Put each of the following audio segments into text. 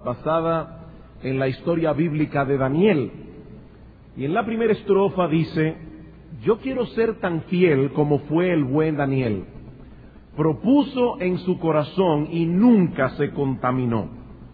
basada en la historia bíblica de Daniel. Y en la primera estrofa dice: yo quiero ser tan fiel como fue el buen Daniel. Propuso en su corazón y nunca se contaminó.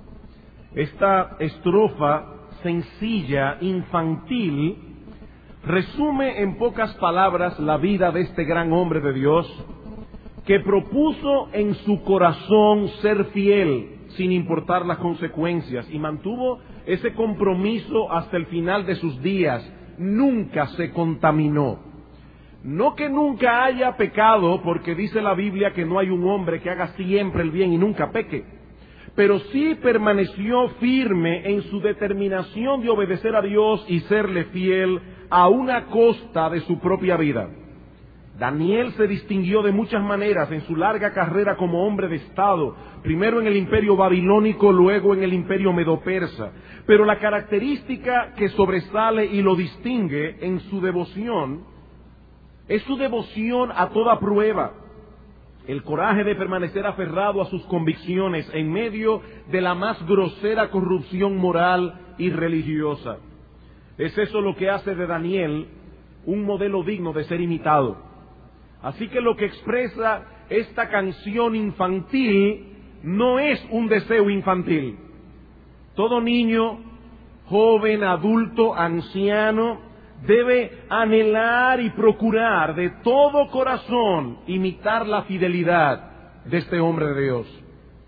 Esta estrofa sencilla, infantil, resume en pocas palabras la vida de este gran hombre de Dios, que propuso en su corazón ser fiel sin importar las consecuencias, y mantuvo ese compromiso hasta el final de sus días. Nunca se contaminó. No que nunca haya pecado, porque dice la Biblia que no hay un hombre que haga siempre el bien y nunca peque, pero sí permaneció firme en su determinación de obedecer a Dios y serle fiel a una costa de su propia vida. Daniel se distinguió de muchas maneras en su larga carrera como hombre de Estado, primero en el imperio babilónico, luego en el imperio medo-persa. Pero la característica que sobresale y lo distingue en su devoción es su devoción a toda prueba, el coraje de permanecer aferrado a sus convicciones en medio de la más grosera corrupción moral y religiosa. Es eso lo que hace de Daniel un modelo digno de ser imitado. Así que lo que expresa esta canción infantil no es un deseo infantil. Todo niño, joven, adulto, anciano, debe anhelar y procurar de todo corazón imitar la fidelidad de este hombre de Dios.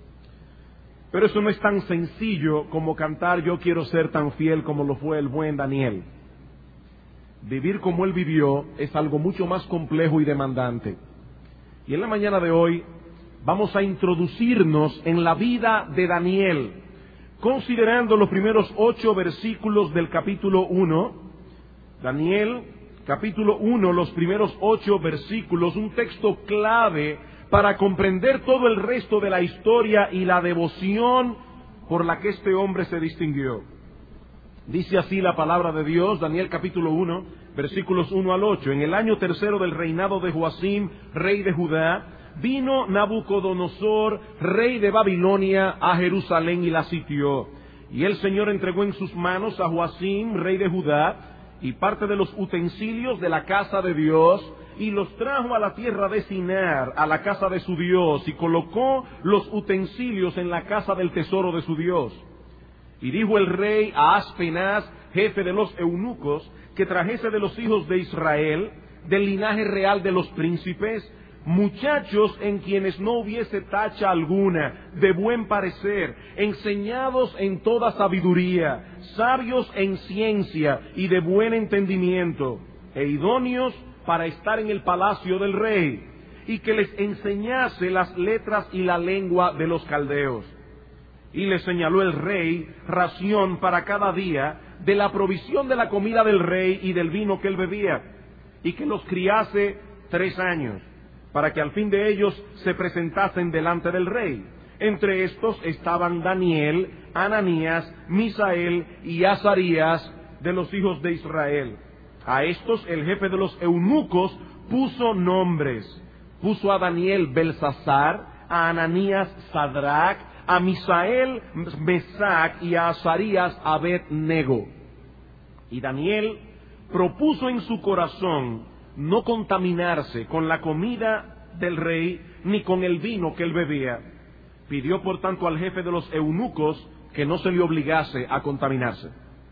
Pero eso no es tan sencillo como cantar "yo quiero ser tan fiel como lo fue el buen Daniel". Vivir como él vivió es algo mucho más complejo y demandante. Y en la mañana de hoy vamos a introducirnos en la vida de Daniel, considerando los primeros 8 versículos del capítulo 1. Daniel, capítulo 1, los primeros 8 versículos, un texto clave para comprender todo el resto de la historia y la devoción por la que este hombre se distinguió. Dice así la palabra de Dios, Daniel capítulo 1, versículos 1 al 8. En el año 3 del reinado de Joacim, rey de Judá, vino Nabucodonosor, rey de Babilonia, a Jerusalén y la sitió. Y el Señor entregó en sus manos a Joacim, rey de Judá, y parte de los utensilios de la casa de Dios, y los trajo a la tierra de Sinar, a la casa de su Dios, y colocó los utensilios en la casa del tesoro de su Dios. Y dijo el rey a Aspenaz, jefe de los eunucos, que trajese de los hijos de Israel, del linaje real de los príncipes, muchachos en quienes no hubiese tacha alguna, de buen parecer, enseñados en toda sabiduría, sabios en ciencia y de buen entendimiento, e idóneos para estar en el palacio del rey, y que les enseñase las letras y la lengua de los caldeos. Y le señaló el rey ración para cada día de la provisión de la comida del rey y del vino que él bebía, y que los criase 3 años, para que al fin de ellos se presentasen delante del rey. Entre estos estaban Daniel, Ananías, Misael y Azarías, de los hijos de Israel. A estos el jefe de los eunucos puso nombres. Puso a Daniel Belsasar, a Ananías Sadrach, a Misael Mesac y a Azarías Abed-nego. Y Daniel propuso en su corazón no contaminarse con la comida del rey ni con el vino que él bebía. Pidió por tanto al jefe de los eunucos que no se le obligase a contaminarse.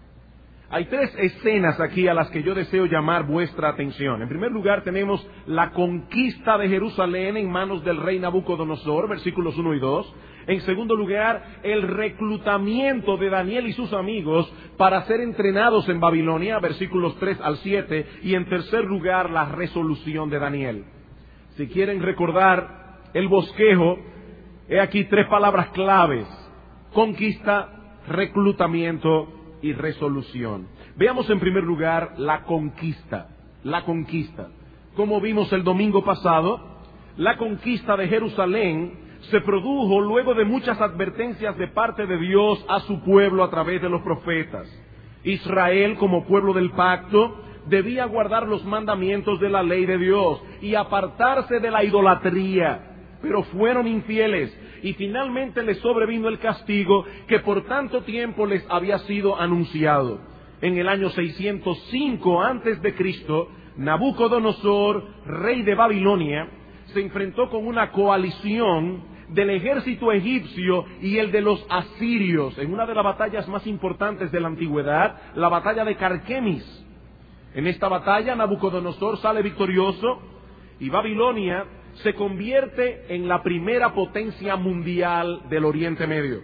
Hay 3 escenas aquí a las que yo deseo llamar vuestra atención. En primer lugar tenemos la conquista de Jerusalén en manos del rey Nabucodonosor, versículos 1 y 2. En segundo lugar, el reclutamiento de Daniel y sus amigos para ser entrenados en Babilonia, versículos 3 al 7. Y en tercer lugar, la resolución de Daniel. Si quieren recordar el bosquejo, he aquí 3 palabras claves: conquista, reclutamiento y resolución. Veamos en primer lugar la conquista. La conquista. Como vimos el domingo pasado, la conquista de Jerusalén se produjo luego de muchas advertencias de parte de Dios a su pueblo a través de los profetas. Israel, como pueblo del pacto, debía guardar los mandamientos de la ley de Dios y apartarse de la idolatría, pero fueron infieles y finalmente les sobrevino el castigo que por tanto tiempo les había sido anunciado. En el año 605 antes de Cristo, Nabucodonosor, rey de Babilonia, se enfrentó con una coalición del ejército egipcio y el de los asirios en una de las batallas más importantes de la antigüedad, la batalla de Carquemis. En esta batalla Nabucodonosor sale victorioso y Babilonia se convierte en la primera potencia mundial del Oriente Medio.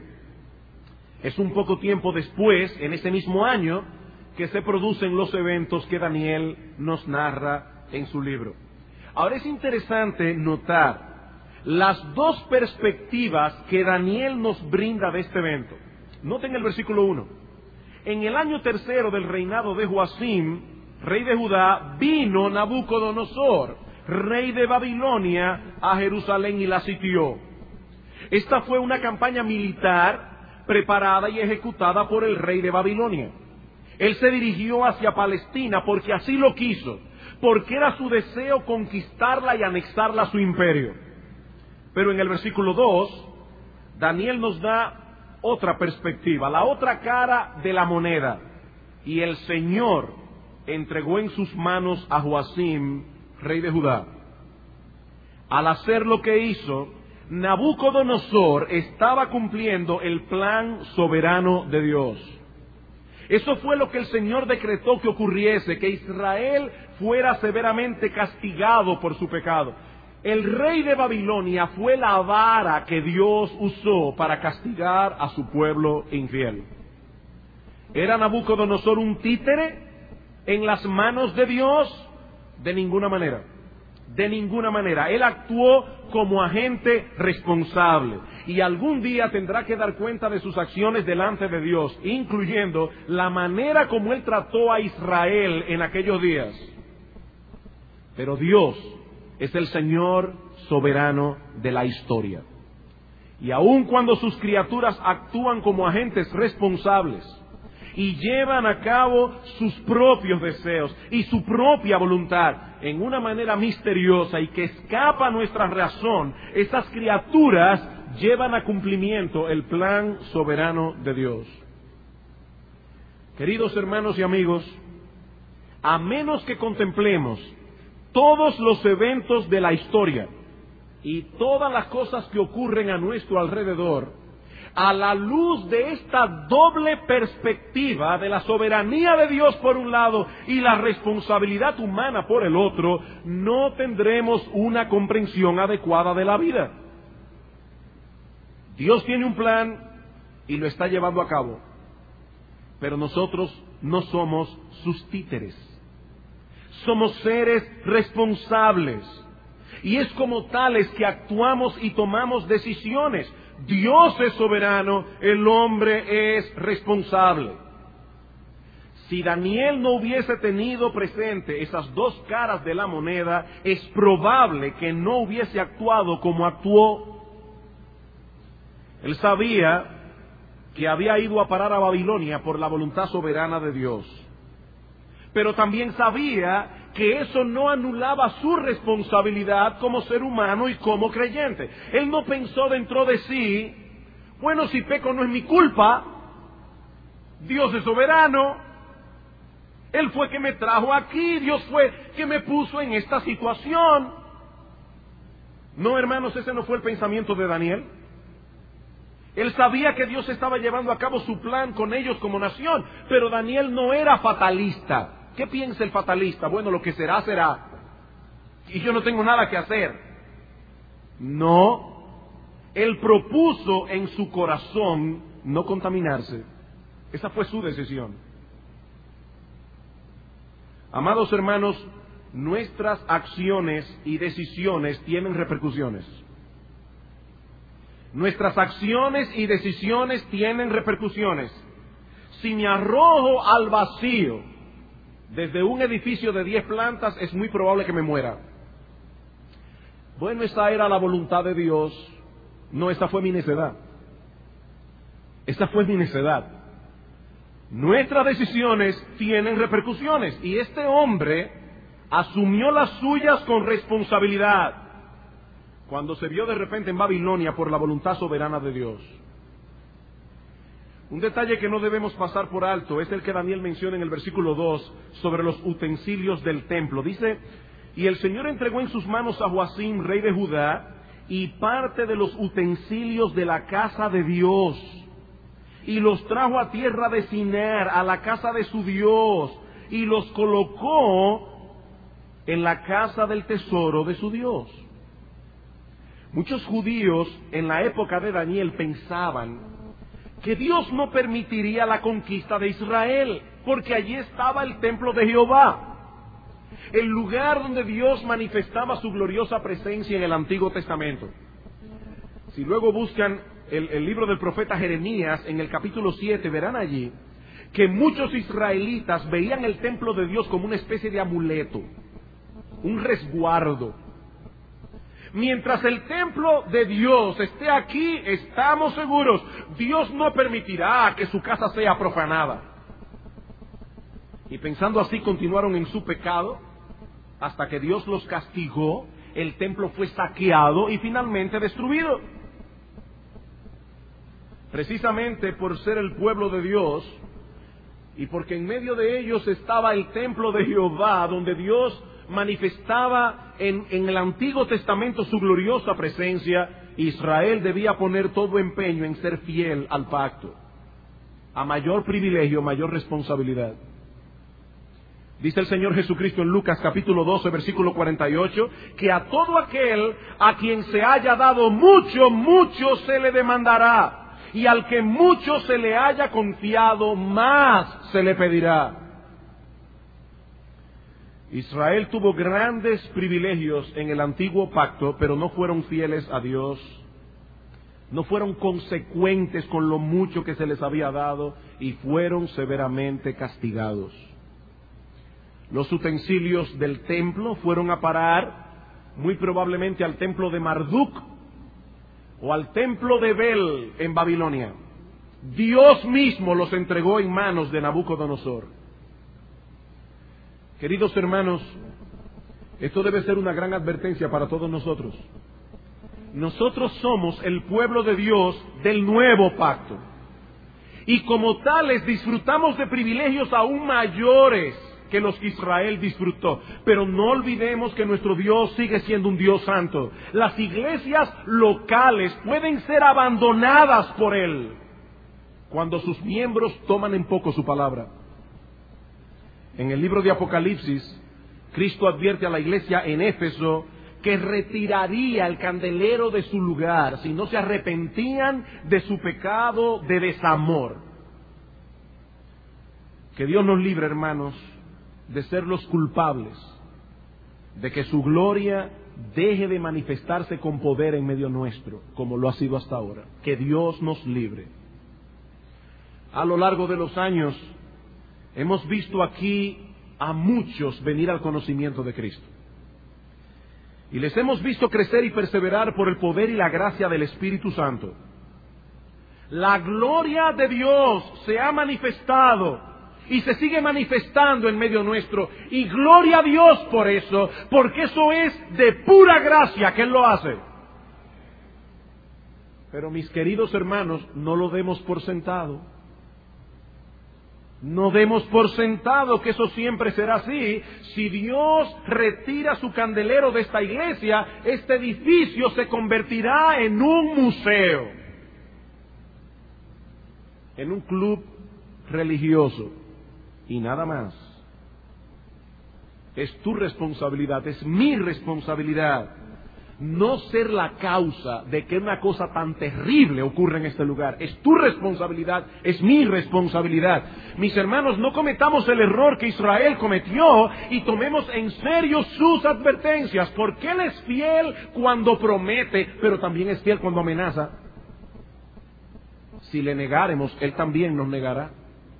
Es un poco tiempo después, en ese mismo año, que se producen los eventos que Daniel nos narra en su libro. Ahora es interesante notar las dos perspectivas que Daniel nos brinda de este evento. Noten el versículo 1. En el año tercero del reinado de Joacim, rey de Judá, vino Nabucodonosor, rey de Babilonia, a Jerusalén y la sitió. Esta fue una campaña militar preparada y ejecutada por el rey de Babilonia. Él se dirigió hacia Palestina porque así lo quiso, porque era su deseo conquistarla y anexarla a su imperio. Pero en el versículo 2, Daniel nos da otra perspectiva, la otra cara de la moneda. Y el Señor entregó en sus manos a Joacim, rey de Judá. Al hacer lo que hizo, Nabucodonosor estaba cumpliendo el plan soberano de Dios. Eso fue lo que el Señor decretó que ocurriese, que Israel fuera severamente castigado por su pecado. El rey de Babilonia fue la vara que Dios usó para castigar a su pueblo infiel. ¿Era Nabucodonosor un títere en las manos de Dios? De ninguna manera. De ninguna manera. Él actuó como agente responsable y algún día tendrá que dar cuenta de sus acciones delante de Dios, incluyendo la manera como él trató a Israel en aquellos días. Pero Dios es el Señor soberano de la historia. Y aun cuando sus criaturas actúan como agentes responsables y llevan a cabo sus propios deseos y su propia voluntad en una manera misteriosa y que escapa a nuestra razón, estas criaturas llevan a cumplimiento el plan soberano de Dios. Queridos hermanos y amigos, a menos que contemplemos todos los eventos de la historia y todas las cosas que ocurren a nuestro alrededor, a la luz de esta doble perspectiva de la soberanía de Dios por un lado y la responsabilidad humana por el otro, no tendremos una comprensión adecuada de la vida. Dios tiene un plan y lo está llevando a cabo, pero nosotros no somos sus títeres. Somos seres responsables y es como tales que actuamos y tomamos decisiones. Dios es soberano, el hombre es responsable. Si Daniel no hubiese tenido presente esas dos caras de la moneda, es probable que no hubiese actuado como actuó. Él sabía que había ido a parar a Babilonia por la voluntad soberana de Dios. Pero también sabía que eso no anulaba su responsabilidad como ser humano y como creyente. Él no pensó dentro de sí, bueno, si peco no es mi culpa, Dios es soberano, Él fue que me trajo aquí, Dios fue que me puso en esta situación. No, hermanos, ese no fue el pensamiento de Daniel. Él sabía que Dios estaba llevando a cabo su plan con ellos como nación, pero Daniel no era fatalista. ¿Qué piensa el fatalista? Bueno, lo que será, será. Y yo no tengo nada que hacer. No. Él propuso en su corazón no contaminarse. Esa fue su decisión. Amados hermanos, nuestras acciones y decisiones tienen repercusiones. Nuestras acciones y decisiones tienen repercusiones. Si me arrojo al vacío desde un edificio de 10 plantas, es muy probable que me muera. Bueno, esa era la voluntad de Dios. No, esa fue mi necedad. Esa fue mi necedad. Nuestras decisiones tienen repercusiones. Y este hombre asumió las suyas con responsabilidad. cuando se vio de repente en Babilonia por la voluntad soberana de Dios. Un detalle que no debemos pasar por alto es el que Daniel menciona en el versículo 2 sobre los utensilios del templo. Dice: y el Señor entregó en sus manos a Joacim, rey de Judá, y parte de los utensilios de la casa de Dios, y los trajo a tierra de Sinar, a la casa de su Dios, y los colocó en la casa del tesoro de su Dios. Muchos judíos en la época de Daniel pensaban que Dios no permitiría la conquista de Israel, porque allí estaba el templo de Jehová, el lugar donde Dios manifestaba su gloriosa presencia en el Antiguo Testamento. Si luego buscan el libro del profeta Jeremías, en el capítulo 7, verán allí que muchos israelitas veían el templo de Dios como una especie de amuleto, un resguardo. Mientras el templo de Dios esté aquí, estamos seguros, Dios no permitirá que su casa sea profanada. Y pensando así, continuaron en su pecado, hasta que Dios los castigó, el templo fue saqueado y finalmente destruido. Precisamente por ser el pueblo de Dios, y porque en medio de ellos estaba el templo de Jehová, donde Dios manifestaba en el Antiguo Testamento su gloriosa presencia, Israel debía poner todo empeño en ser fiel al pacto. A mayor privilegio, mayor responsabilidad. Dice el Señor Jesucristo en Lucas capítulo 12, versículo 48, que a todo aquel a quien se haya dado mucho, mucho se le demandará. Y al que mucho se le haya confiado, más se le pedirá. Israel tuvo grandes privilegios en el antiguo pacto, pero no fueron fieles a Dios. No fueron consecuentes con lo mucho que se les había dado y fueron severamente castigados. Los utensilios del templo fueron a parar muy probablemente al templo de Marduk o al templo de Bel en Babilonia. Dios mismo los entregó en manos de Nabucodonosor. Queridos hermanos, esto debe ser una gran advertencia para todos nosotros. Nosotros somos el pueblo de Dios del nuevo pacto. Y como tales disfrutamos de privilegios aún mayores que los que Israel disfrutó. Pero no olvidemos que nuestro Dios sigue siendo un Dios santo. Las iglesias locales pueden ser abandonadas por Él cuando sus miembros toman en poco su palabra. En el libro de Apocalipsis, Cristo advierte a la iglesia en Éfeso que retiraría el candelero de su lugar si no se arrepentían de su pecado de desamor. Que Dios nos libre, hermanos, de ser los culpables de que su gloria deje de manifestarse con poder en medio nuestro, como lo ha sido hasta ahora. Que Dios nos libre. A lo largo de los años, hemos visto aquí a muchos venir al conocimiento de Cristo. Y les hemos visto crecer y perseverar por el poder y la gracia del Espíritu Santo. La gloria de Dios se ha manifestado y se sigue manifestando en medio nuestro. Y gloria a Dios por eso, porque eso es de pura gracia que Él lo hace. Pero mis queridos hermanos, no lo demos por sentado. No demos por sentado que eso siempre será así. Si Dios retira su candelero de esta iglesia, este edificio se convertirá en un museo, en un club religioso y nada más. Es tu responsabilidad, es mi responsabilidad, no ser la causa de que una cosa tan terrible ocurra en este lugar. Es tu responsabilidad, es mi responsabilidad. Mis hermanos, no cometamos el error que Israel cometió y tomemos en serio sus advertencias, porque Él es fiel cuando promete, pero también es fiel cuando amenaza. Si le negáremos, Él también nos negará.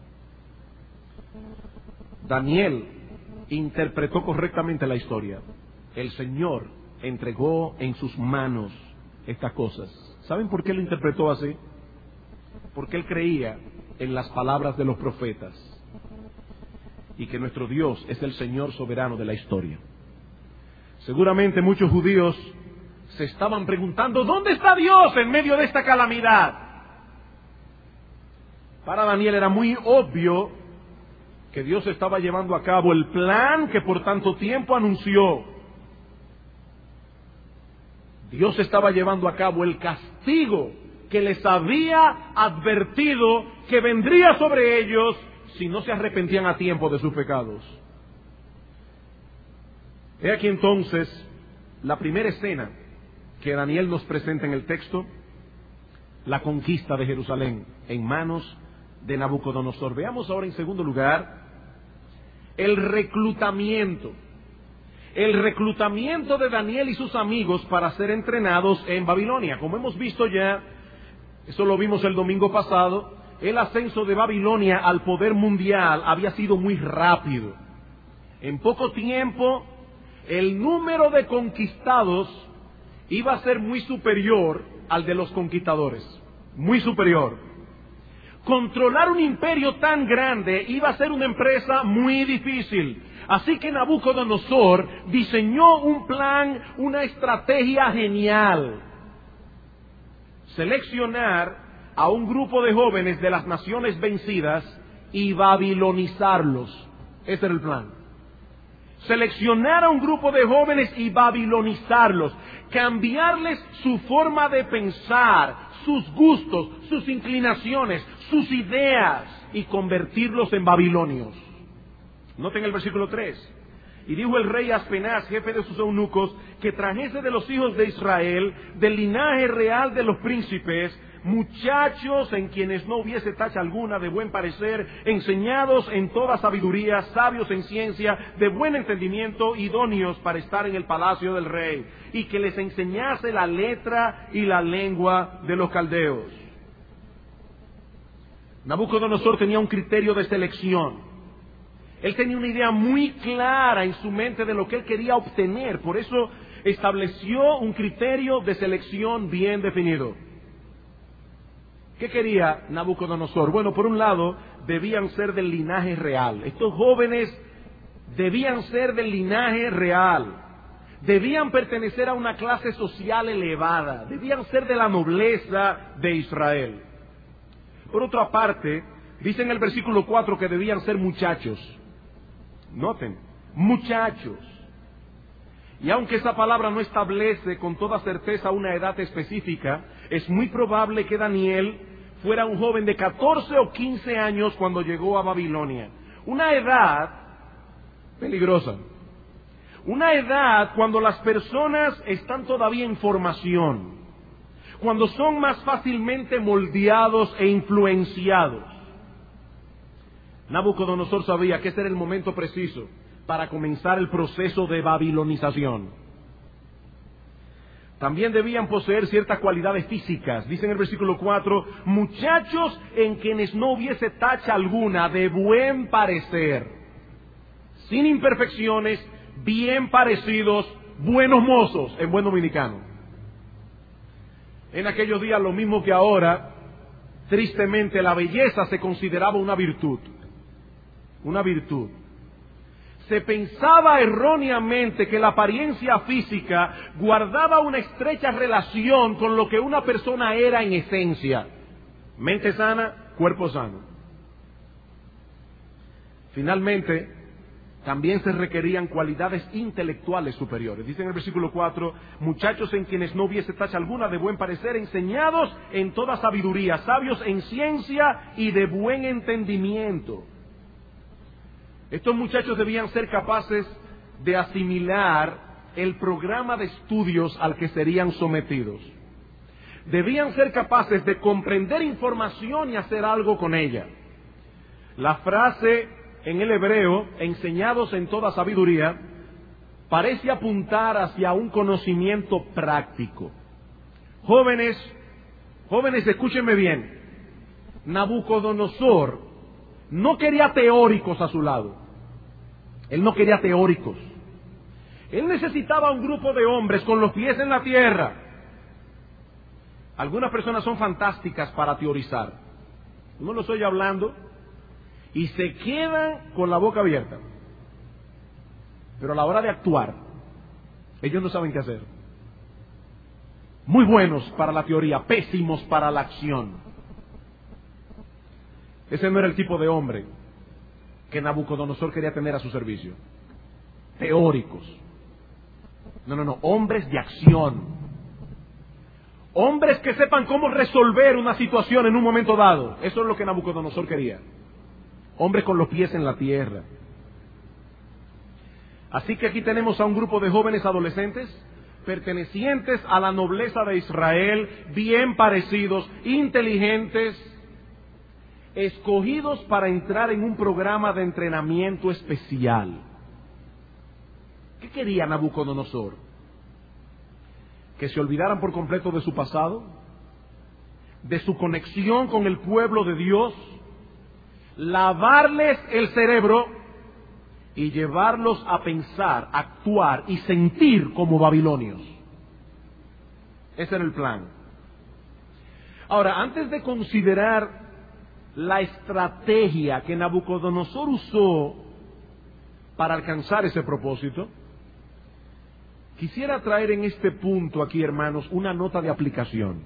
Daniel interpretó correctamente la historia. El Señor entregó en sus manos estas cosas. ¿Saben por qué lo interpretó así? Porque él creía en las palabras de los profetas y que nuestro Dios es el Señor soberano de la historia. Seguramente muchos judíos se estaban preguntando, ¿dónde está Dios en medio de esta calamidad? Para Daniel era muy obvio que Dios estaba llevando a cabo el plan que por tanto tiempo anunció. Dios estaba llevando a cabo el castigo que les había advertido que vendría sobre ellos si no se arrepentían a tiempo de sus pecados. He aquí entonces la primera escena que Daniel nos presenta en el texto, la conquista de Jerusalén en manos de Nabucodonosor. Veamos ahora en segundo lugar el reclutamiento de Daniel y sus amigos para ser entrenados en Babilonia. Como hemos visto ya, eso lo vimos el domingo pasado, el ascenso de Babilonia al poder mundial había sido muy rápido. En poco tiempo, el número de conquistados iba a ser muy superior al de los conquistadores, muy superior. Controlar un imperio tan grande iba a ser una empresa muy difícil. Así que Nabucodonosor diseñó un plan, una estrategia genial. Seleccionar a un grupo de jóvenes de las naciones vencidas y babilonizarlos. Ese era el plan. Seleccionar a un grupo de jóvenes y babilonizarlos. Cambiarles su forma de pensar, sus gustos, sus inclinaciones, sus ideas y convertirlos en babilonios. Noten el versículo 3. Y dijo el rey Aspenaz, jefe de sus eunucos, que trajese de los hijos de Israel, del linaje real de los príncipes, muchachos en quienes no hubiese tacha alguna, de buen parecer, enseñados en toda sabiduría, sabios en ciencia, de buen entendimiento, idóneos para estar en el palacio del rey, y que les enseñase la letra y la lengua de los caldeos. Nabucodonosor tenía un criterio de selección. Él tenía una idea muy clara en su mente de lo que él quería obtener. Por eso estableció un criterio de selección bien definido. ¿Qué quería Nabucodonosor? Bueno, por un lado, debían ser del linaje real. Estos jóvenes debían ser del linaje real. Debían pertenecer a una clase social elevada. Debían ser de la nobleza de Israel. Por otra parte, dice en el versículo 4 que debían ser muchachos. Noten, muchachos. Y aunque esa palabra no establece con toda certeza una edad específica, es muy probable que Daniel fuera un joven de 14 o 15 años cuando llegó a Babilonia. Una edad peligrosa. Una edad cuando las personas están todavía en formación, cuando son más fácilmente moldeados e influenciados. Nabucodonosor sabía que ese era el momento preciso para comenzar el proceso de babilonización. También debían poseer ciertas cualidades físicas. Dice en el versículo 4, muchachos en quienes no hubiese tacha alguna, de buen parecer, sin imperfecciones, bien parecidos, buenos mozos, en buen dominicano. En aquellos días, lo mismo que ahora, tristemente la belleza se consideraba una virtud. Una virtud. Se pensaba erróneamente que la apariencia física guardaba una estrecha relación con lo que una persona era en esencia. Mente sana, cuerpo sano. Finalmente, también se requerían cualidades intelectuales superiores. Dice en el versículo 4, muchachos en quienes no hubiese tacha alguna, de buen parecer, enseñados en toda sabiduría, sabios en ciencia y de buen entendimiento. Estos muchachos debían ser capaces de asimilar el programa de estudios al que serían sometidos. Debían ser capaces de comprender información y hacer algo con ella. La frase en el hebreo, enseñados en toda sabiduría, parece apuntar hacia un conocimiento práctico. Jóvenes, escúchenme bien. Nabucodonosor no quería teóricos a su lado. Él no quería teóricos. Él necesitaba un grupo de hombres con los pies en la tierra. Algunas personas son fantásticas para teorizar. Uno los oye hablando y se quedan con la boca abierta. Pero a la hora de actuar, ellos no saben qué hacer. Muy buenos para la teoría, pésimos para la acción. Ese no era el tipo de hombre que Nabucodonosor quería tener a su servicio. Teóricos. No, hombres de acción. Hombres que sepan cómo resolver una situación en un momento dado. Eso es lo que Nabucodonosor quería. Hombres con los pies en la tierra. Así que aquí tenemos a un grupo de jóvenes adolescentes pertenecientes a la nobleza de Israel, bien parecidos, inteligentes, escogidos para entrar en un programa de entrenamiento especial. ¿Qué quería Nabucodonosor? ¿Que se olvidaran por completo de su pasado? ¿De su conexión con el pueblo de Dios? ¿Lavarles el cerebro y llevarlos a pensar, actuar y sentir como babilonios? Ese era el plan. Ahora, antes de considerar la estrategia que Nabucodonosor usó para alcanzar ese propósito, quisiera traer en este punto aquí, hermanos, una nota de aplicación.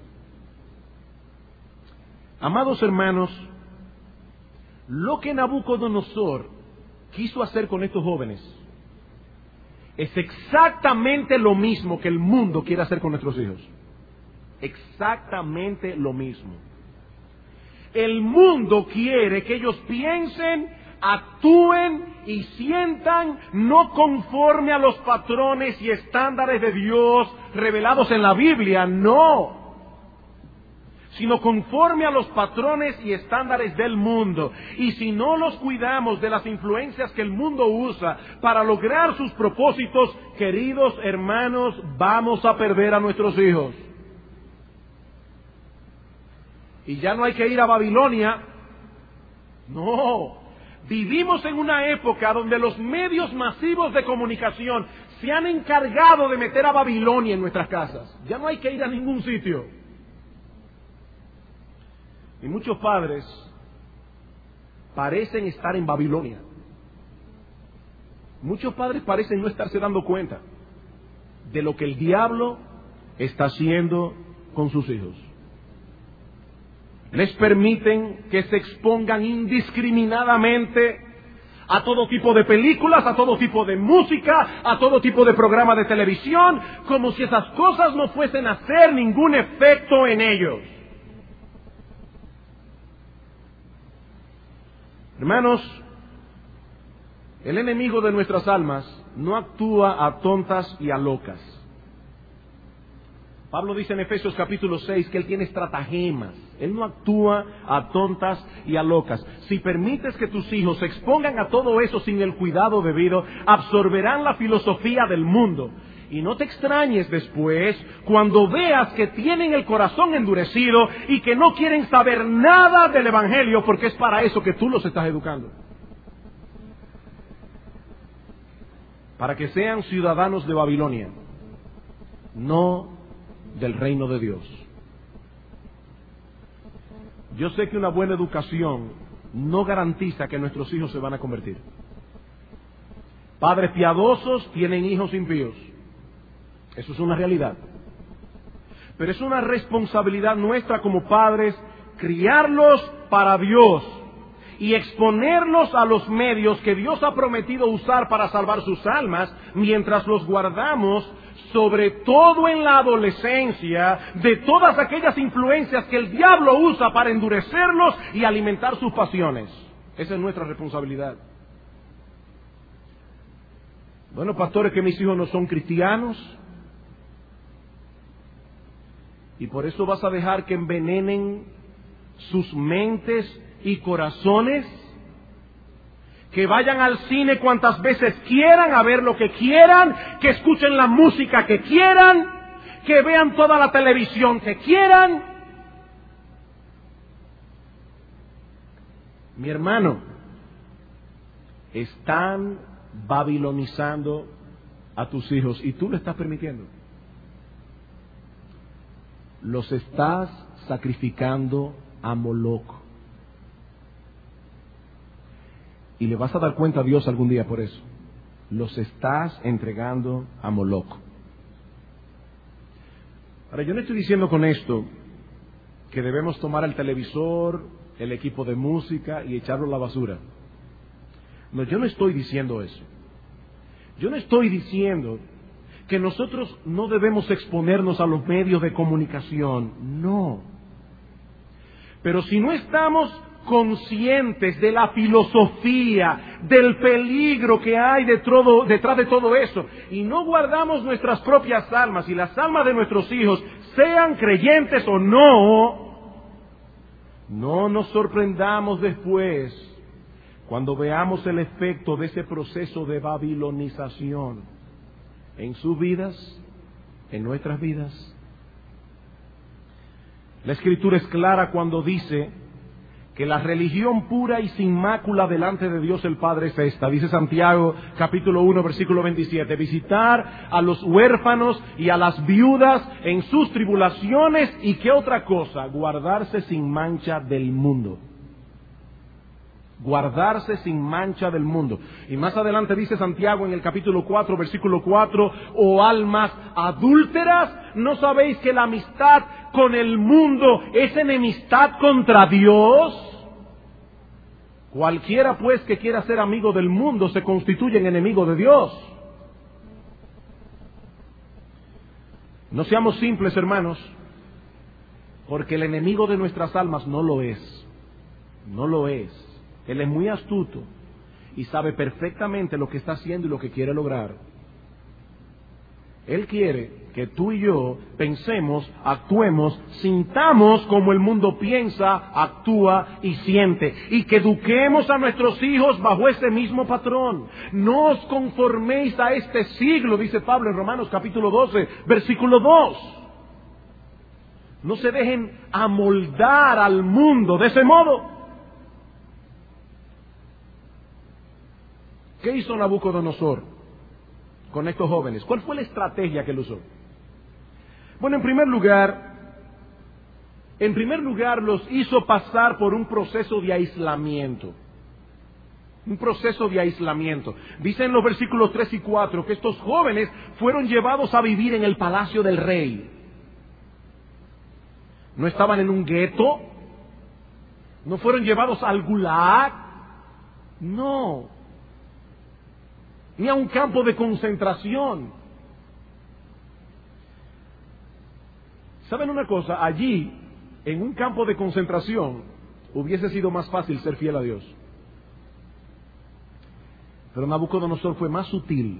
Amados hermanos, lo que Nabucodonosor quiso hacer con estos jóvenes es exactamente lo mismo que el mundo quiere hacer con nuestros hijos. Exactamente lo mismo. El mundo quiere que ellos piensen, actúen y sientan no conforme a los patrones y estándares de Dios revelados en la Biblia, no, sino conforme a los patrones y estándares del mundo. Y si no los cuidamos de las influencias que el mundo usa para lograr sus propósitos, queridos hermanos, vamos a perder a nuestros hijos. Y ya no hay que ir a Babilonia. No. Vivimos en una época donde los medios masivos de comunicación se han encargado de meter a Babilonia en nuestras casas. Ya no hay que ir a ningún sitio. Y muchos padres parecen estar en Babilonia. Muchos padres parecen no estarse dando cuenta de lo que el diablo está haciendo con sus hijos. Les permiten que se expongan indiscriminadamente a todo tipo de películas, a todo tipo de música, a todo tipo de programas de televisión, como si esas cosas no fuesen a hacer ningún efecto en ellos. Hermanos, el enemigo de nuestras almas no actúa a tontas y a locas. Pablo dice en Efesios capítulo 6 que él tiene estratagemas. Él no actúa a tontas y a locas. Si permites que tus hijos se expongan a todo eso sin el cuidado debido, absorberán la filosofía del mundo. Y no te extrañes después cuando veas que tienen el corazón endurecido y que no quieren saber nada del Evangelio, porque es para eso que tú los estás educando. Para que sean ciudadanos de Babilonia, no del reino de Dios. Yo sé que una buena educación no garantiza que nuestros hijos se van a convertir. Padres piadosos tienen hijos impíos. Eso es una realidad. Pero es una responsabilidad nuestra como padres criarlos para Dios y exponerlos a los medios que Dios ha prometido usar para salvar sus almas, mientras los guardamos, sobre todo en la adolescencia, de todas aquellas influencias que el diablo usa para endurecerlos y alimentar sus pasiones. Esa es nuestra responsabilidad. Bueno, pastores, que mis hijos no son cristianos, y por eso vas a dejar que envenenen sus mentes y corazones, que vayan al cine cuantas veces quieran, a ver lo que quieran, que escuchen la música que quieran, que vean toda la televisión que quieran. Mi hermano, están babilonizando a tus hijos y tú lo estás permitiendo. Los estás sacrificando a Moloch. Y le vas a dar cuenta a Dios algún día por eso. Los estás entregando a Moloch. Ahora, yo no estoy diciendo con esto que debemos tomar el televisor, el equipo de música y echarlo a la basura. No, yo no estoy diciendo eso. Yo no estoy diciendo que nosotros no debemos exponernos a los medios de comunicación. No. Pero si no estamos conscientes de la filosofía, del peligro que hay detrás de todo eso, y no guardamos nuestras propias almas y las almas de nuestros hijos, sean creyentes o no, no nos sorprendamos después cuando veamos el efecto de ese proceso de babilonización en sus vidas, en nuestras vidas. La Escritura es clara cuando dice que la religión pura y sin mácula delante de Dios el Padre es esta. Dice Santiago capítulo 1 versículo 27, visitar a los huérfanos y a las viudas en sus tribulaciones, y ¿qué otra cosa? Guardarse sin mancha del mundo. Guardarse sin mancha del mundo. Y más adelante dice Santiago en el capítulo 4 versículo 4, oh almas adúlteras, ¿no sabéis que la amistad con el mundo es enemistad contra Dios? Cualquiera pues que quiera ser amigo del mundo se constituye en enemigo de Dios. No seamos simples, hermanos, porque el enemigo de nuestras almas no lo es. No lo es. Él es muy astuto y sabe perfectamente lo que está haciendo y lo que quiere lograr. Él quiere que tú y yo pensemos, actuemos, sintamos como el mundo piensa, actúa y siente, y que eduquemos a nuestros hijos bajo ese mismo patrón. No os conforméis a este siglo, dice Pablo en Romanos capítulo 12, versículo 2. No se dejen amoldar al mundo de ese modo. ¿Qué hizo Nabucodonosor con estos jóvenes? ¿Cuál fue la estrategia que él usó? Bueno, en primer lugar los hizo pasar por un proceso de aislamiento. Un proceso de aislamiento. Dice en los versículos 3 y 4 que estos jóvenes fueron llevados a vivir en el palacio del rey. No estaban en un gueto, no fueron llevados al gulag, no, ni a un campo de concentración. ¿Saben una cosa? Allí, en un campo de concentración, hubiese sido más fácil ser fiel a Dios. Pero Nabucodonosor fue más sutil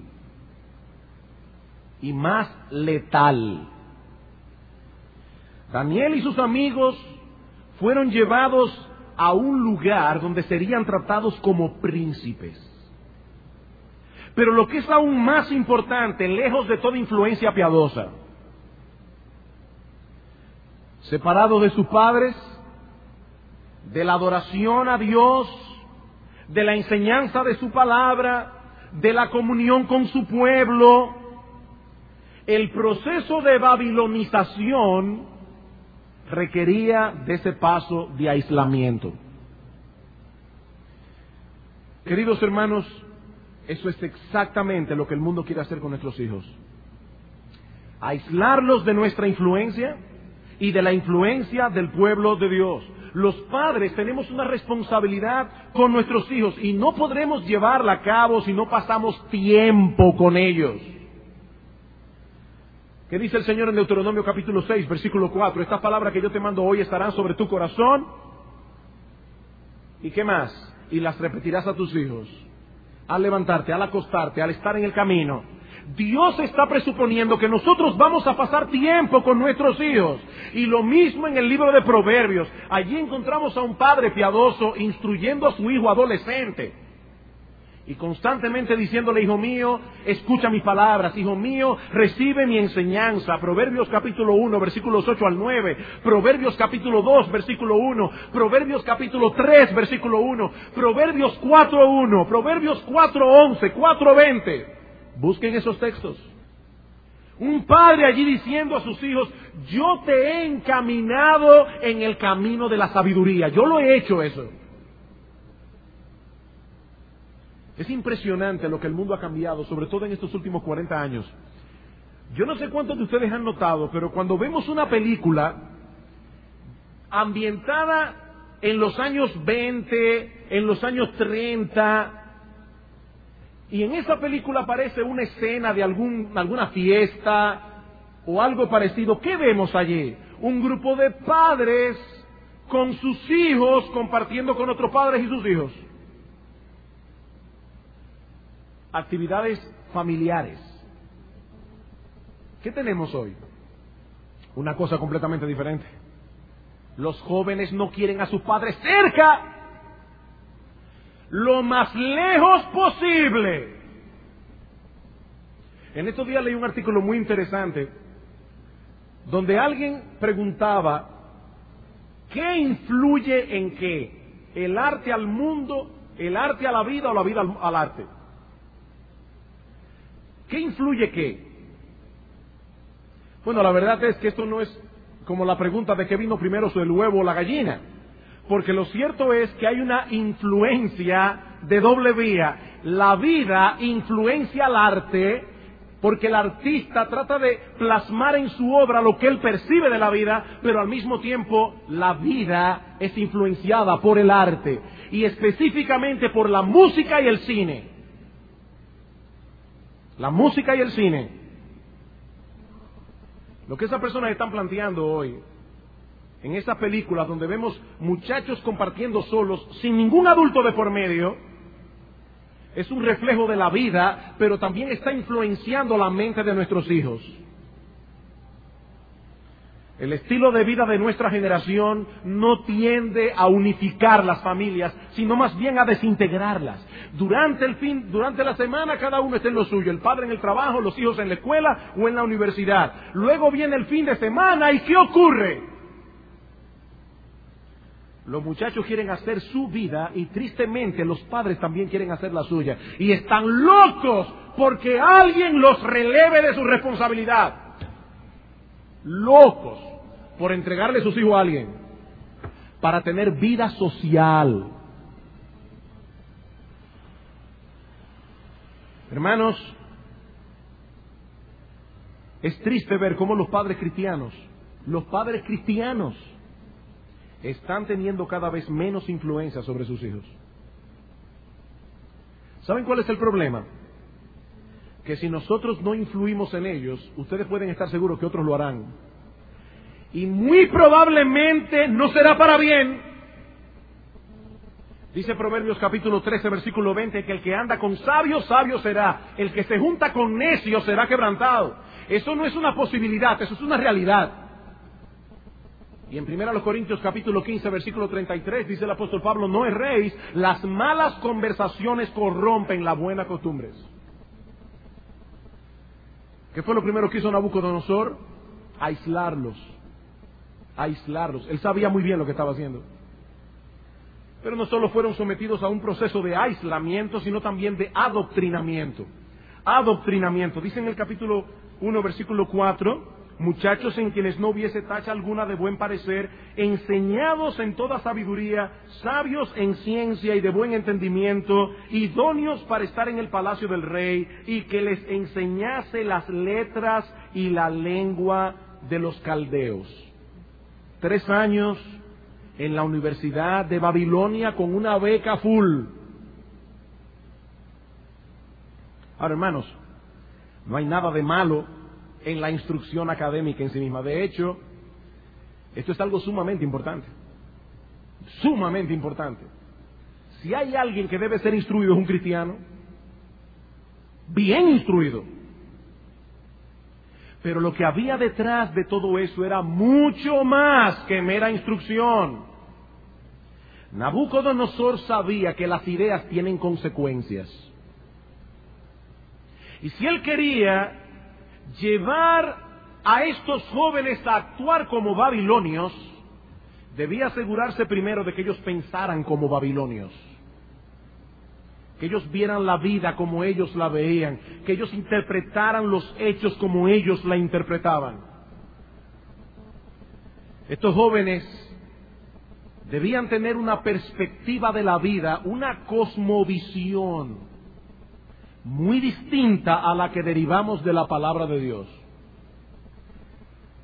y más letal. Daniel y sus amigos fueron llevados a un lugar donde serían tratados como príncipes. Pero lo que es aún más importante, lejos de toda influencia piadosa, separados de sus padres, de la adoración a Dios, de la enseñanza de su palabra, de la comunión con su pueblo, el proceso de babilonización requería de ese paso de aislamiento. Queridos hermanos, eso es exactamente lo que el mundo quiere hacer con nuestros hijos. Aislarlos de nuestra influencia y de la influencia del pueblo de Dios. Los padres tenemos una responsabilidad con nuestros hijos y no podremos llevarla a cabo si no pasamos tiempo con ellos. ¿Qué dice el Señor en Deuteronomio capítulo 6, versículo 4? Estas palabras que yo te mando hoy estarán sobre tu corazón. ¿Y qué más? Y las repetirás a tus hijos. Al levantarte, al acostarte, al estar en el camino. Dios está presuponiendo que nosotros vamos a pasar tiempo con nuestros hijos. Y lo mismo en el libro de Proverbios. Allí encontramos a un padre piadoso instruyendo a su hijo adolescente. Y constantemente diciéndole, hijo mío, escucha mis palabras, hijo mío, recibe mi enseñanza. Proverbios capítulo 1, versículos 8 al 9. Proverbios capítulo 2, versículo 1. Proverbios capítulo 3, versículo 1. Proverbios 4, 1. Proverbios 4, 11, 4, 20. Busquen esos textos. Un padre allí diciendo a sus hijos, yo te he encaminado en el camino de la sabiduría. Yo lo he hecho eso. Es impresionante lo que el mundo ha cambiado, sobre todo en estos últimos 40 años. Yo no sé cuántos de ustedes han notado, pero cuando vemos una película ambientada en los años 20, en los años 30, y en esa película aparece una escena de alguna fiesta o algo parecido, ¿qué vemos allí? Un grupo de padres con sus hijos compartiendo con otros padres y sus hijos. Actividades familiares. ¿Qué tenemos hoy? Una cosa completamente diferente. Los jóvenes no quieren a sus padres cerca, lo más lejos posible. En estos días leí un artículo muy interesante donde alguien preguntaba ¿qué influye en qué? ¿El arte al mundo, el arte a la vida o la vida al arte? ¿Qué influye qué? Bueno, la verdad es que esto no es como la pregunta de qué vino primero, el huevo o la gallina, porque lo cierto es que hay una influencia de doble vía. La vida influencia al arte, porque el artista trata de plasmar en su obra lo que él percibe de la vida, pero al mismo tiempo la vida es influenciada por el arte, y específicamente por la música y el cine. La música y el cine. Lo que esas personas están planteando hoy, en esa película donde vemos muchachos compartiendo solos, sin ningún adulto de por medio, es un reflejo de la vida, pero también está influenciando la mente de nuestros hijos. El estilo de vida de nuestra generación no tiende a unificar las familias, sino más bien a desintegrarlas. Durante la semana cada uno está en lo suyo, el padre en el trabajo, los hijos en la escuela o en la universidad. Luego viene el fin de semana y ¿qué ocurre? Los muchachos quieren hacer su vida y tristemente los padres también quieren hacer la suya. Y están locos porque alguien los releve de su responsabilidad. Locos por entregarle sus hijos a alguien para tener vida social. Hermanos, es triste ver cómo los padres cristianos están teniendo cada vez menos influencia sobre sus hijos. ¿Saben cuál es el problema? Que si nosotros no influimos en ellos, ustedes pueden estar seguros que otros lo harán. Y muy probablemente no será para bien. Dice Proverbios capítulo 13, versículo 20, que el que anda con sabios, sabio será. El que se junta con necios será quebrantado. Eso no es una posibilidad, eso es una realidad. Y en 1 Corintios capítulo 15, versículo 33, dice el apóstol Pablo, no erréis, las malas conversaciones corrompen las buenas costumbres. ¿Qué fue lo primero que hizo Nabucodonosor? Aislarlos. Él sabía muy bien lo que estaba haciendo. Pero no solo fueron sometidos a un proceso de aislamiento, sino también de adoctrinamiento. Dice en el capítulo 1, versículo 4, muchachos en quienes no hubiese tacha alguna de buen parecer, enseñados en toda sabiduría, sabios en ciencia y de buen entendimiento, idóneos para estar en el palacio del rey, y que les enseñase las letras y la lengua de los caldeos. 3 años en la Universidad de Babilonia con una beca full. Ahora, hermanos, no hay nada de malo en la instrucción académica en sí misma. De hecho, esto es algo sumamente importante. Sumamente importante. Si hay alguien que debe ser instruido, es un cristiano. Bien instruido. Pero lo que había detrás de todo eso era mucho más que mera instrucción. Nabucodonosor sabía que las ideas tienen consecuencias. Y si él quería llevar a estos jóvenes a actuar como babilonios, debía asegurarse primero de que ellos pensaran como babilonios. Que ellos vieran la vida como ellos la veían, que ellos interpretaran los hechos como ellos la interpretaban. Estos jóvenes debían tener una perspectiva de la vida, una cosmovisión muy distinta a la que derivamos de la palabra de Dios.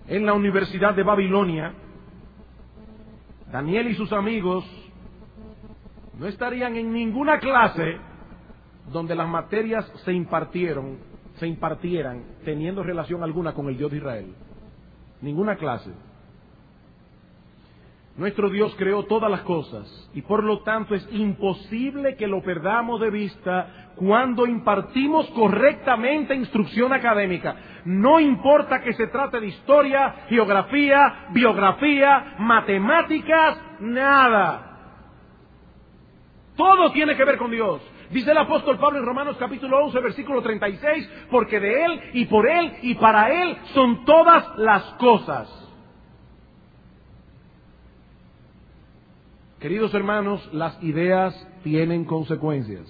en la Universidad de Babilonia, Daniel y sus amigos no estarían en ninguna clase donde las materias se impartieran teniendo relación alguna con el Dios de Israel. Ninguna clase. Nuestro Dios creó todas las cosas y por lo tanto es imposible que lo perdamos de vista cuando impartimos correctamente instrucción académica. No importa que se trate de historia, geografía, biografía, matemáticas, nada. Todo tiene que ver con Dios. Dice el apóstol Pablo en Romanos capítulo 11, versículo 36, porque de Él y por Él y para Él son todas las cosas. Queridos hermanos, las ideas tienen consecuencias.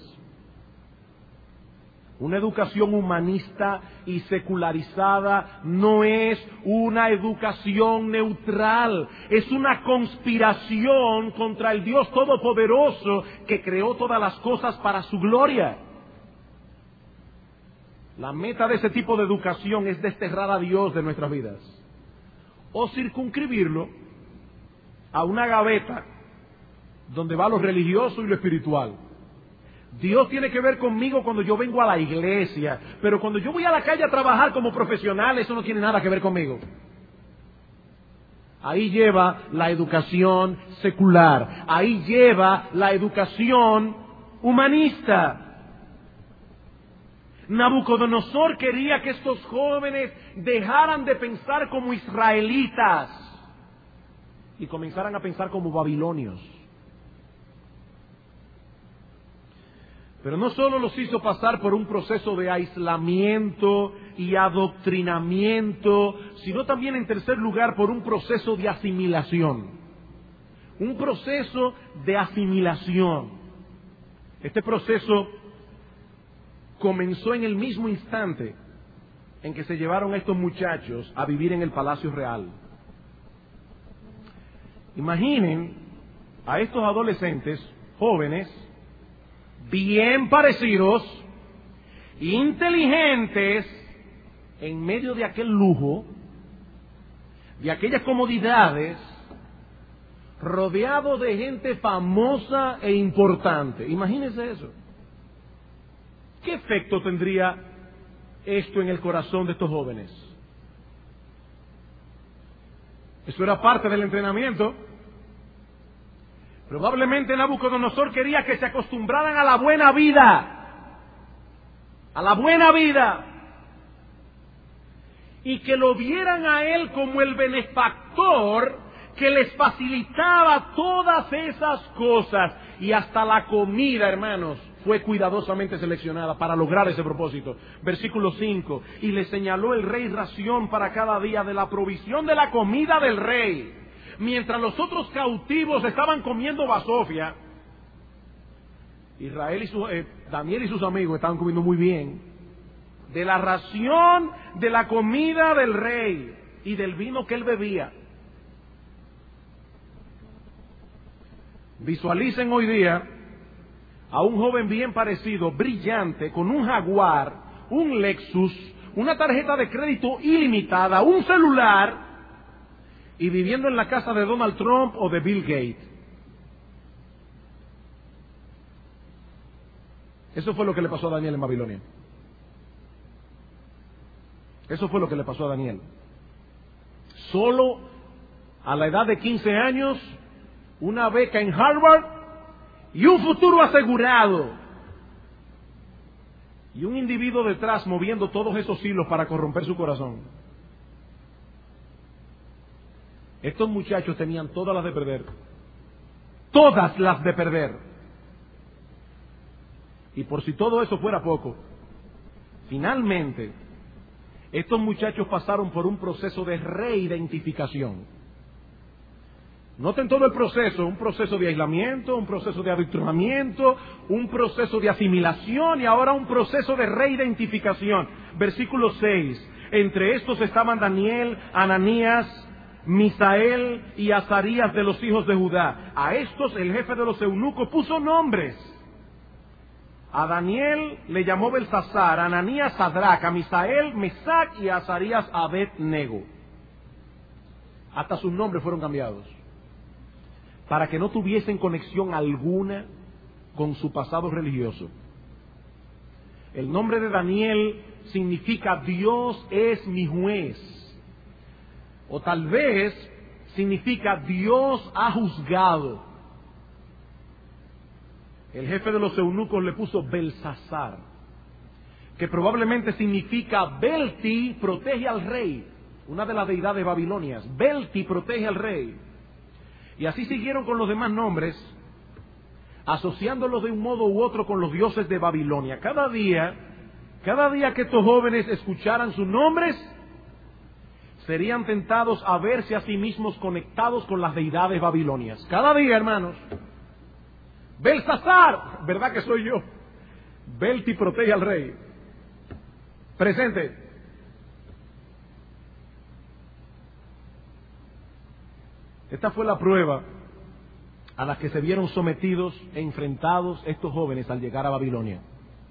Una educación humanista y secularizada no es una educación neutral, es una conspiración contra el Dios Todopoderoso que creó todas las cosas para su gloria. La meta de ese tipo de educación es desterrar a Dios de nuestras vidas o circunscribirlo a una gaveta donde va lo religioso y lo espiritual. Dios tiene que ver conmigo cuando yo vengo a la iglesia, pero cuando yo voy a la calle a trabajar como profesional, eso no tiene nada que ver conmigo. Ahí lleva la educación secular, ahí lleva la educación humanista. Nabucodonosor quería que estos jóvenes dejaran de pensar como israelitas y comenzaran a pensar como babilonios. Pero no solo los hizo pasar por un proceso de aislamiento y adoctrinamiento, sino también, en tercer lugar, por un proceso de asimilación. Un proceso de asimilación. Este proceso comenzó en el mismo instante en que se llevaron a estos muchachos a vivir en el Palacio Real. Imaginen a estos adolescentes, jóvenes, bien parecidos, inteligentes, en medio de aquel lujo, de aquellas comodidades, rodeados de gente famosa e importante. Imagínense eso. ¿Qué efecto tendría esto en el corazón de estos jóvenes? Eso era parte del entrenamiento. Probablemente Nabucodonosor quería que se acostumbraran a la buena vida, a la buena vida, y que lo vieran a él como el benefactor que les facilitaba todas esas cosas, y hasta la comida, hermanos, fue cuidadosamente seleccionada para lograr ese propósito. Versículo 5, y le señaló el rey ración para cada día de la provisión de la comida del rey. Mientras los otros cautivos estaban comiendo basofia, Daniel y sus amigos estaban comiendo muy bien de la ración de la comida del rey y del vino que él bebía. Visualicen hoy día a un joven bien parecido, brillante, con un Jaguar, un Lexus, una tarjeta de crédito ilimitada, un celular, y viviendo en la casa de Donald Trump o de Bill Gates. Eso fue lo que le pasó a Daniel en Babilonia. Eso fue lo que le pasó a Daniel. Solo a la edad de 15 años, una beca en Harvard y un futuro asegurado. Y un individuo detrás moviendo todos esos hilos para corromper su corazón. Estos muchachos tenían todas las de perder. Todas las de perder. Y por si todo eso fuera poco, finalmente, estos muchachos pasaron por un proceso de reidentificación. Noten todo el proceso, un proceso de aislamiento, un proceso de adoctrinamiento, un proceso de asimilación y ahora un proceso de reidentificación. Versículo 6, entre estos estaban Daniel, Ananías, Misael y Azarías de los hijos de Judá. A estos el jefe de los eunucos puso nombres. A Daniel le llamó Belsasar, a Ananías Sadrach, a Misael Mesac y a Azarías Abed-Nego. Hasta sus nombres fueron cambiados, para que no tuviesen conexión alguna con su pasado religioso. El nombre de Daniel significa Dios es mi juez, o tal vez significa Dios ha juzgado. El jefe de los eunucos le puso Belsasar, que probablemente significa Belti protege al rey, una de las deidades babilonias. Belti protege al rey. Y así siguieron con los demás nombres, asociándolos de un modo u otro con los dioses de Babilonia. Cada día que estos jóvenes escucharan sus nombres, serían tentados a verse a sí mismos conectados con las deidades babilonias. Cada día, hermanos. Belsasar, ¿verdad que soy yo? Belti protege al rey. Presente. Esta fue la prueba a la que se vieron sometidos e enfrentados estos jóvenes al llegar a Babilonia.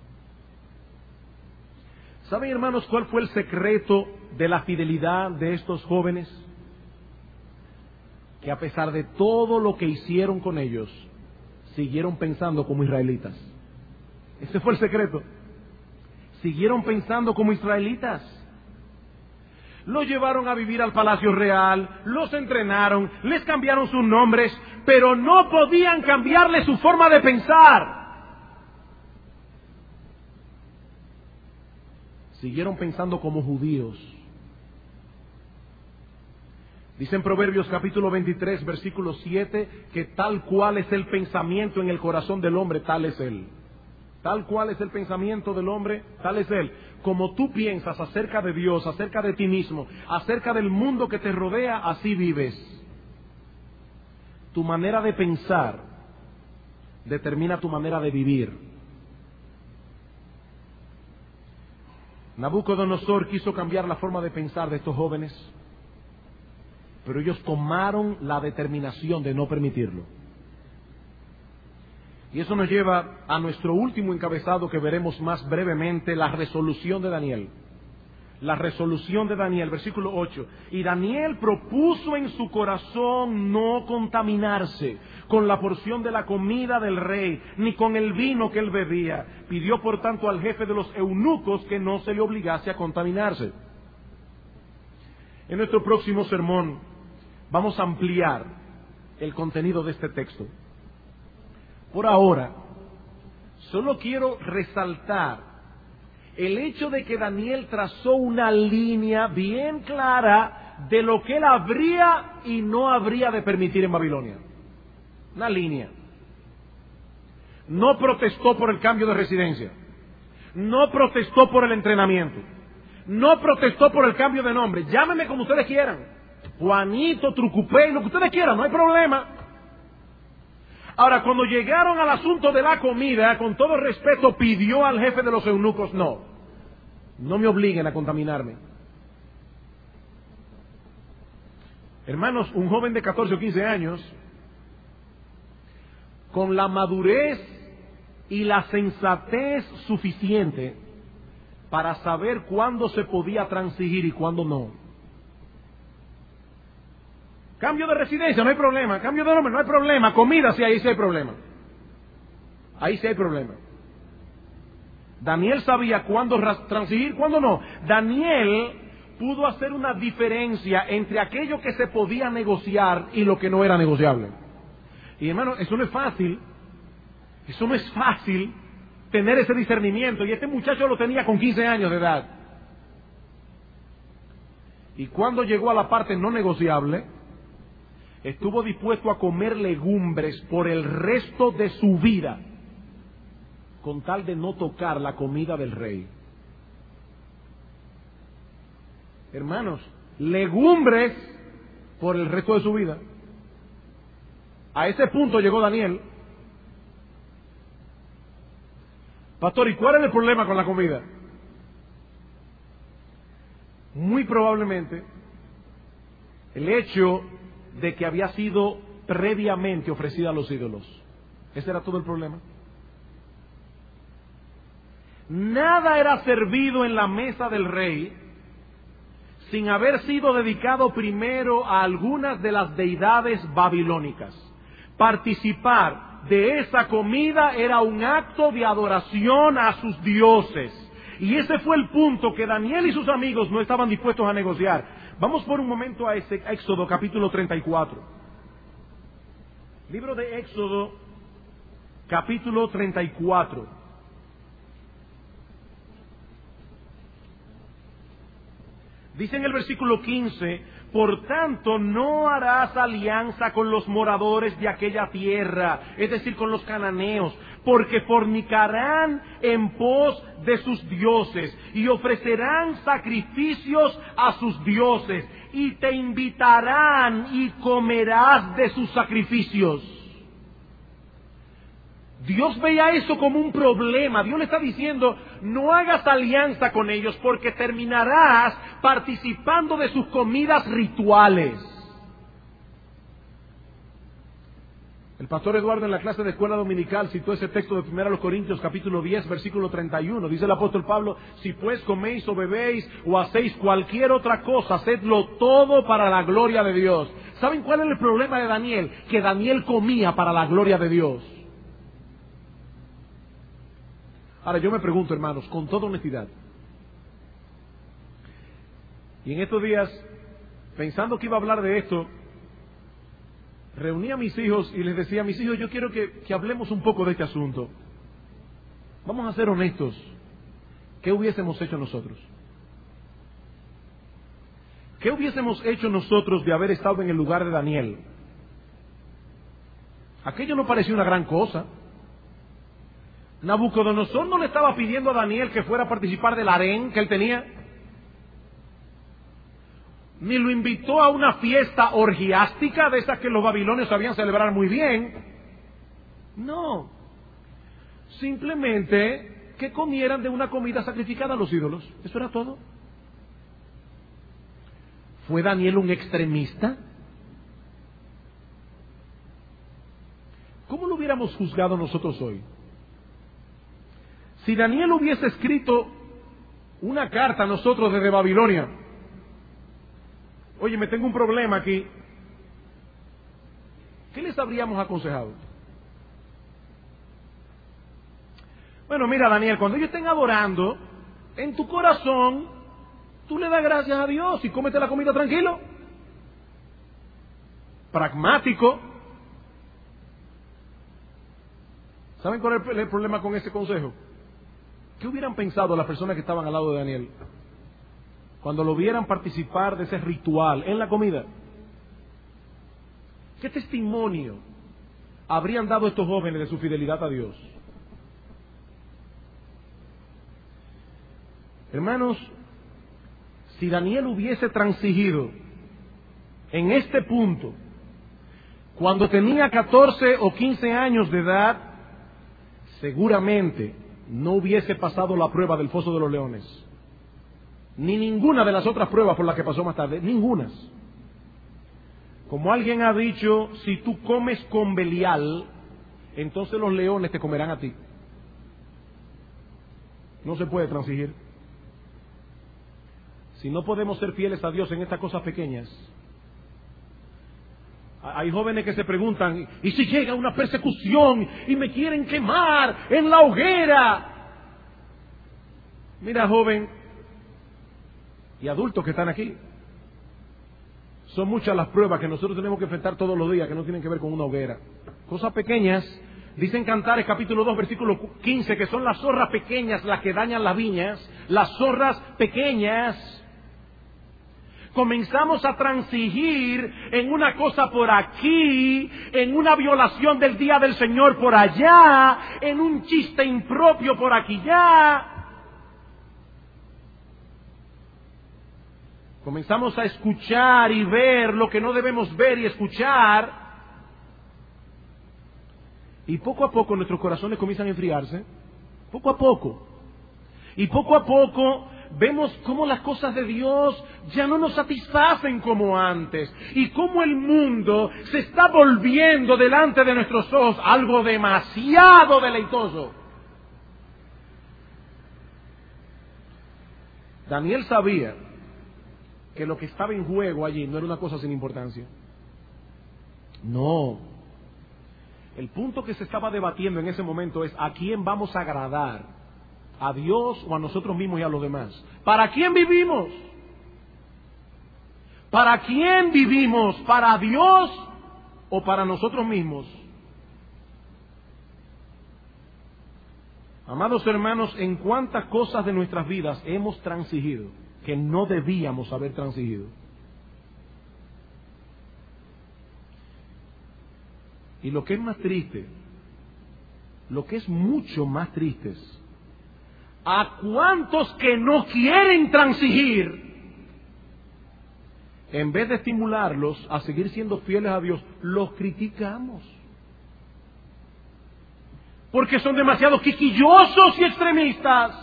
¿Saben, hermanos, cuál fue el secreto de la fidelidad de estos jóvenes? Que a pesar de todo lo que hicieron con ellos, siguieron pensando como israelitas. Ese fue el secreto. Siguieron pensando como israelitas. Los llevaron a vivir al palacio real, los entrenaron, les cambiaron sus nombres, pero no podían cambiarle su forma de pensar. Siguieron pensando como judíos. Dice en Proverbios capítulo 23, versículo 7, que tal cual es el pensamiento en el corazón del hombre, tal es él. Tal cual es el pensamiento del hombre, tal es él. Como tú piensas acerca de Dios, acerca de ti mismo, acerca del mundo que te rodea, así vives. Tu manera de pensar determina tu manera de vivir. Nabucodonosor quiso cambiar la forma de pensar de estos jóvenes, pero ellos tomaron la determinación de no permitirlo. Y eso nos lleva a nuestro último encabezado que veremos más brevemente, la resolución de Daniel. La resolución de Daniel, versículo 8. Y Daniel propuso en su corazón no contaminarse con la porción de la comida del rey, ni con el vino que él bebía. Pidió por tanto al jefe de los eunucos que no se le obligase a contaminarse. En nuestro próximo sermón vamos a ampliar el contenido de este texto. Por ahora, solo quiero resaltar el hecho de que Daniel trazó una línea bien clara de lo que él habría y no habría de permitir en Babilonia. Una línea. No protestó por el cambio de residencia. No protestó por el entrenamiento. No protestó por el cambio de nombre. Llámenme como ustedes quieran. Juanito, Trucupé, lo que ustedes quieran, no hay problema. Ahora, cuando llegaron al asunto de la comida, con todo respeto, pidió al jefe de los eunucos, no me obliguen a contaminarme. Hermanos, un joven de 14 o 15 años, con la madurez y la sensatez suficiente para saber cuándo se podía transigir y cuándo no. Cambio de residencia, no hay problema. Cambio de nombre, no hay problema. Comida, sí, ahí sí hay problema. Ahí sí hay problema. Daniel sabía cuándo transigir, cuándo no. Daniel pudo hacer una diferencia entre aquello que se podía negociar y lo que no era negociable. Y hermano, eso no es fácil. Eso no es fácil tener ese discernimiento. Y este muchacho lo tenía con 15 años de edad. Y cuando llegó a la parte no negociable, estuvo dispuesto a comer legumbres por el resto de su vida, con tal de no tocar la comida del rey. Hermanos, legumbres por el resto de su vida. A ese punto llegó Daniel. Pastor, ¿y cuál es el problema con la comida? Muy probablemente el hecho de que había sido previamente ofrecida a los ídolos. Ese era todo el problema. Nada era servido en la mesa del rey sin haber sido dedicado primero a algunas de las deidades babilónicas. Participar de esa comida era un acto de adoración a sus dioses. Y ese fue el punto que Daniel y sus amigos no estaban dispuestos a negociar. Vamos por un momento a ese Éxodo capítulo 34. Libro de Éxodo capítulo 34. Dice en el versículo 15, por tanto no harás alianza con los moradores de aquella tierra, es decir, con los cananeos, porque fornicarán en pos de sus dioses y ofrecerán sacrificios a sus dioses y te invitarán y comerás de sus sacrificios. Dios veía eso como un problema. Dios le está diciendo, no hagas alianza con ellos porque terminarás participando de sus comidas rituales. El pastor Eduardo en la clase de escuela dominical citó ese texto de 1 Corintios capítulo 10 versículo 31. Dice el apóstol Pablo, si pues coméis o bebéis o hacéis cualquier otra cosa, hacedlo todo para la gloria de Dios. ¿Saben cuál es el problema de Daniel? Que Daniel comía para la gloria de Dios. Ahora yo me pregunto, hermanos, con toda honestidad, y en estos días, pensando que iba a hablar de esto, reuní a mis hijos y les decía, mis hijos, yo quiero que hablemos un poco de este asunto. Vamos a ser honestos. ¿Qué hubiésemos hecho nosotros? ¿Qué hubiésemos hecho nosotros de haber estado en el lugar de Daniel? Aquello no parecía una gran cosa. Nabucodonosor no le estaba pidiendo a Daniel que fuera a participar del harén que él tenía, ni lo invitó a una fiesta orgiástica de esas que los babilonios sabían celebrar muy bien. No, simplemente que comieran de una comida sacrificada a los ídolos. Eso era todo. ¿Fue Daniel un extremista? ¿Cómo lo hubiéramos juzgado nosotros hoy? Si Daniel hubiese escrito una carta a nosotros desde Babilonia, oye, me tengo un problema aquí, ¿qué les habríamos aconsejado? Bueno, mira, Daniel, cuando ellos estén adorando, en tu corazón, tú le das gracias a Dios y cómete la comida tranquilo. Pragmático. ¿Saben cuál es el problema con ese consejo? ¿Qué hubieran pensado las personas que estaban al lado de Daniel cuando lo vieran participar de ese ritual en la comida? ¿Qué testimonio habrían dado estos jóvenes de su fidelidad a Dios? Hermanos, si Daniel hubiese transigido en este punto cuando tenía 14 o 15 años de edad, seguramente no hubiese pasado la prueba del foso de los leones, ni ninguna de las otras pruebas por las que pasó más tarde, ningunas. Como alguien ha dicho, si tú comes con Belial, entonces los leones te comerán a ti. No se puede transigir. Si no podemos ser fieles a Dios en estas cosas pequeñas. Hay jóvenes que se preguntan, ¿y si llega una persecución y me quieren quemar en la hoguera? Mira, joven y adultos que están aquí, son muchas las pruebas que nosotros tenemos que enfrentar todos los días que no tienen que ver con una hoguera. Cosas pequeñas, dicen Cantares capítulo 2 versículo 15, que son las zorras pequeñas las que dañan las viñas, las zorras pequeñas. Comenzamos a transigir en una cosa por aquí, en una violación del día del Señor por allá, en un chiste impropio por aquí ya. Comenzamos a escuchar y ver lo que no debemos ver y escuchar. Y poco a poco nuestros corazones comienzan a enfriarse. Poco a poco. Y poco a poco vemos cómo las cosas de Dios ya no nos satisfacen como antes. Y cómo el mundo se está volviendo delante de nuestros ojos algo demasiado deleitoso. Daniel sabía que lo que estaba en juego allí no era una cosa sin importancia. No. El punto que se estaba debatiendo en ese momento es a quién vamos a agradar, a Dios o a nosotros mismos y a los demás. ¿Para quién vivimos? ¿Para quién vivimos? ¿Para Dios o para nosotros mismos? Amados hermanos, en cuántas cosas de nuestras vidas hemos transigido que no debíamos haber transigido. Y lo que es más triste, lo que es mucho más triste es, ¿a cuántos que no quieren transigir, en vez de estimularlos a seguir siendo fieles a Dios, los criticamos? Porque son demasiado quisquillosos y extremistas.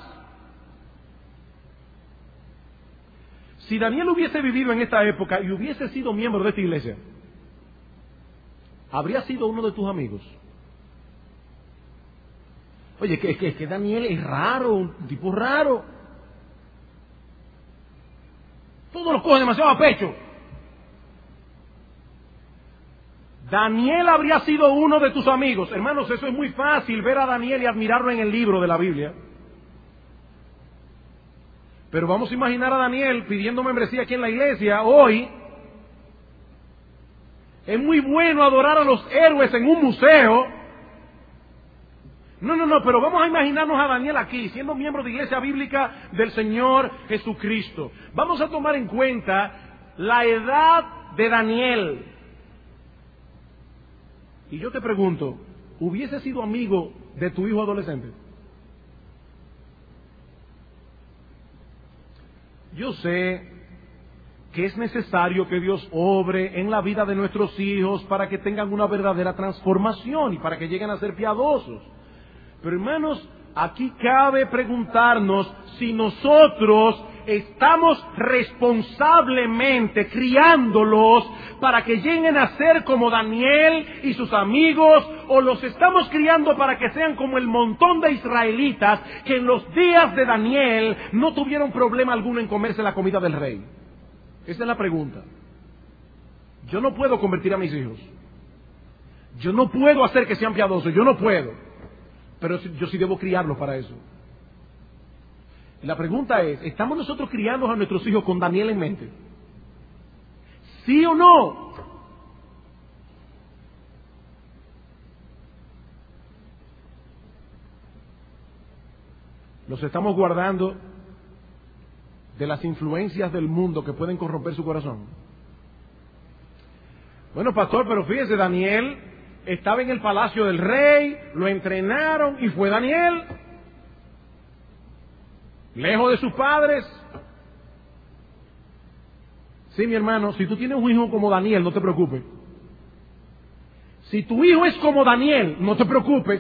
Si Daniel hubiese vivido en esta época y hubiese sido miembro de esta iglesia, habría sido uno de tus amigos. Oye, que Daniel es raro, un tipo raro. Todo lo coge demasiado a pecho. Daniel habría sido uno de tus amigos. Hermanos, eso es muy fácil, ver a Daniel y admirarlo en el libro de la Biblia. Pero vamos a imaginar a Daniel pidiendo membresía aquí en la iglesia hoy. Es muy bueno adorar a los héroes en un museo. No, pero vamos a imaginarnos a Daniel aquí, siendo miembro de Iglesia Bíblica del Señor Jesucristo. Vamos a tomar en cuenta la edad de Daniel. Y yo te pregunto, ¿hubiese sido amigo de tu hijo adolescente? Yo sé que es necesario que Dios obre en la vida de nuestros hijos para que tengan una verdadera transformación y para que lleguen a ser piadosos. Pero hermanos, aquí cabe preguntarnos si nosotros estamos responsablemente criándolos para que lleguen a ser como Daniel y sus amigos, o los estamos criando para que sean como el montón de israelitas que en los días de Daniel no tuvieron problema alguno en comerse la comida del rey. Esa es la pregunta. Yo no puedo convertir a mis hijos. Yo no puedo hacer que sean piadosos. Yo no puedo. Pero yo sí debo criarlos para eso. La pregunta es, ¿estamos nosotros criando a nuestros hijos con Daniel en mente? ¿Sí o no? Los estamos guardando de las influencias del mundo que pueden corromper su corazón. Bueno, pastor, pero fíjese, Daniel estaba en el palacio del rey, lo entrenaron y fue Daniel, lejos de sus padres. Sí, mi hermano, si tú tienes un hijo como Daniel, no te preocupes. Si tu hijo es como Daniel, no te preocupes.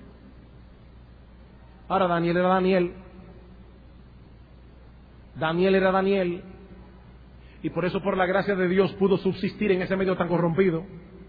Ahora, Daniel era Daniel. Daniel era Daniel. Y por eso, por la gracia de Dios, pudo subsistir en ese medio tan corrompido.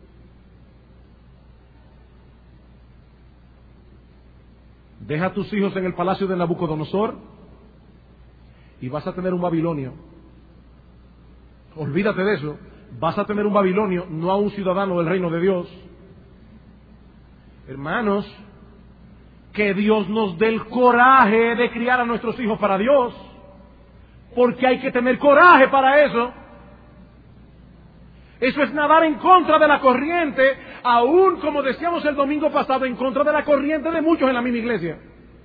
Deja a tus hijos en el palacio de Nabucodonosor y vas a tener un babilonio. Olvídate de eso. Vas a tener un babilonio, no a un ciudadano del reino de Dios. Hermanos, que Dios nos dé el coraje de criar a nuestros hijos para Dios, porque hay que tener coraje para eso. Eso es nadar en contra de la corriente, aún como decíamos el domingo pasado, en contra de la corriente de muchos en la misma iglesia.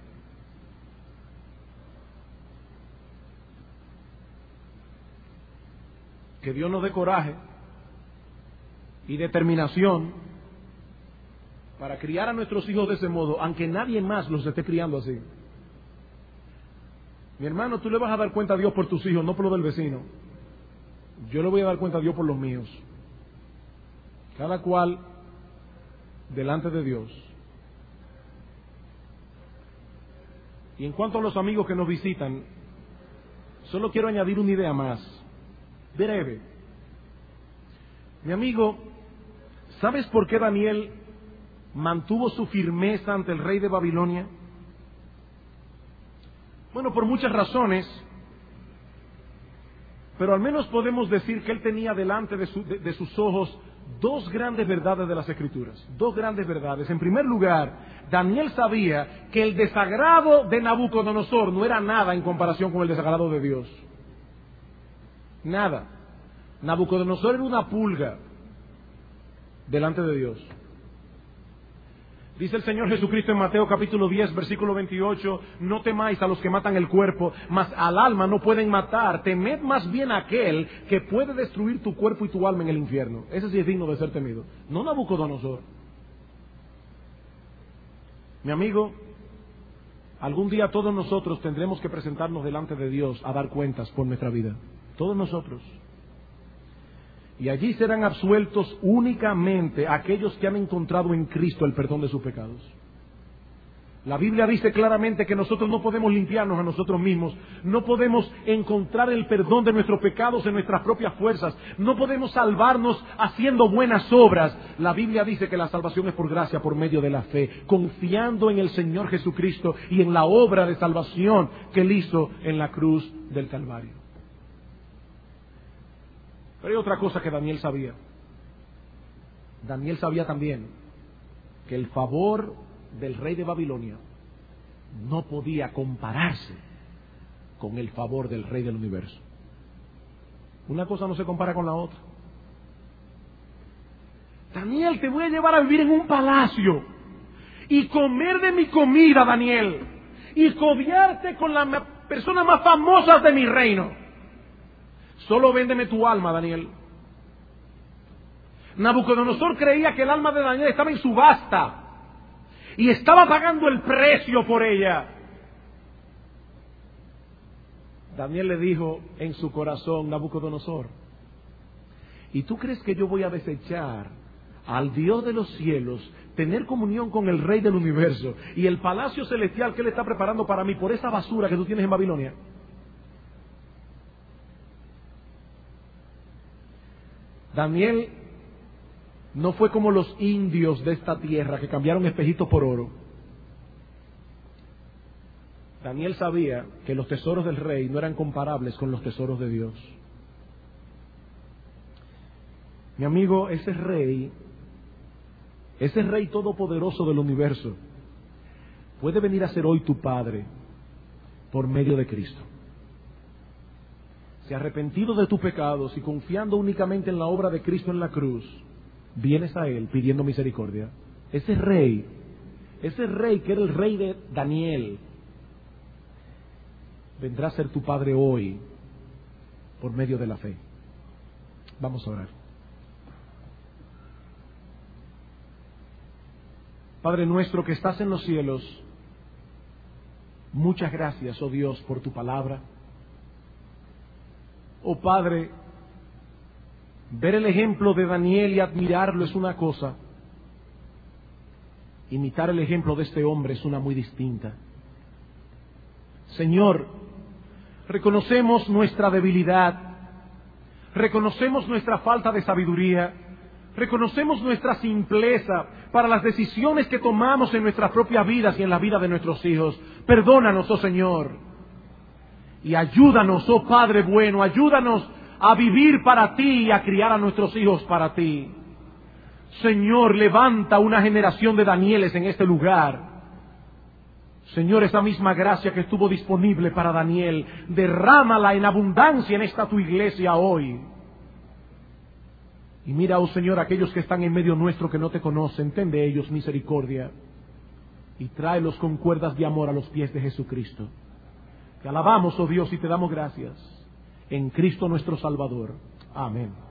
Que Dios nos dé coraje y determinación para criar a nuestros hijos de ese modo, aunque nadie más los esté criando así. Mi hermano, tú le vas a dar cuenta a Dios por tus hijos, no por lo del vecino. Yo le voy a dar cuenta a Dios por los míos. Cada cual delante de Dios. Y en cuanto a los amigos que nos visitan, solo quiero añadir una idea más, breve. Mi amigo, ¿sabes por qué Daniel mantuvo su firmeza ante el rey de Babilonia? Bueno, por muchas razones, pero al menos podemos decir que él tenía delante de sus ojos dos grandes verdades de las Escrituras. Dos grandes verdades. En primer lugar, Daniel sabía que el desagrado de Nabucodonosor no era nada en comparación con el desagrado de Dios. Nada. Nabucodonosor era una pulga delante de Dios. Dice el Señor Jesucristo en Mateo capítulo 10, versículo 28, no temáis a los que matan el cuerpo, mas al alma no pueden matar. Temed más bien a aquel que puede destruir tu cuerpo y tu alma en el infierno. Ese sí es digno de ser temido. No Nabucodonosor. Mi amigo, algún día todos nosotros tendremos que presentarnos delante de Dios a dar cuentas por nuestra vida. Todos nosotros. Y allí serán absueltos únicamente aquellos que han encontrado en Cristo el perdón de sus pecados. La Biblia dice claramente que nosotros no podemos limpiarnos a nosotros mismos, no podemos encontrar el perdón de nuestros pecados en nuestras propias fuerzas, no podemos salvarnos haciendo buenas obras. La Biblia dice que la salvación es por gracia, por medio de la fe, confiando en el Señor Jesucristo y en la obra de salvación que Él hizo en la cruz del Calvario. Pero hay otra cosa que Daniel sabía. Daniel sabía también que el favor del rey de Babilonia no podía compararse con el favor del rey del universo. Una cosa no se compara con la otra. Daniel, te voy a llevar a vivir en un palacio y comer de mi comida, Daniel, y codearte con las personas más famosas de mi reino. Solo véndeme tu alma, Daniel. Nabucodonosor creía que el alma de Daniel estaba en subasta y estaba pagando el precio por ella. Daniel le dijo en su corazón, Nabucodonosor, ¿y tú crees que yo voy a desechar al Dios de los cielos, tener comunión con el Rey del universo y el palacio celestial que Él está preparando para mí por esa basura que tú tienes en Babilonia? Daniel no fue como los indios de esta tierra que cambiaron espejitos por oro. Daniel sabía que los tesoros del rey no eran comparables con los tesoros de Dios. Mi amigo, ese rey todopoderoso del universo, puede venir a ser hoy tu Padre por medio de Cristo. Si arrepentido de tus pecados y confiando únicamente en la obra de Cristo en la cruz, vienes a Él pidiendo misericordia. Ese rey que era el rey de Daniel, vendrá a ser tu Padre hoy por medio de la fe. Vamos a orar. Padre nuestro que estás en los cielos, muchas gracias, oh Dios, por tu palabra. Oh Padre, ver el ejemplo de Daniel y admirarlo es una cosa. Imitar el ejemplo de este hombre es una muy distinta. Señor, reconocemos nuestra debilidad, reconocemos nuestra falta de sabiduría, reconocemos nuestra simpleza para las decisiones que tomamos en nuestras propias vidas y en la vida de nuestros hijos. Perdónanos, oh Señor. Y ayúdanos, oh Padre bueno, ayúdanos a vivir para ti y a criar a nuestros hijos para ti. Señor, levanta una generación de Danieles en este lugar. Señor, esa misma gracia que estuvo disponible para Daniel, derrámala en abundancia en esta tu iglesia hoy. Y mira, oh Señor, aquellos que están en medio nuestro que no te conocen, ten de ellos misericordia y tráelos con cuerdas de amor a los pies de Jesucristo. Te alabamos, oh Dios, y te damos gracias en Cristo nuestro Salvador. Amén.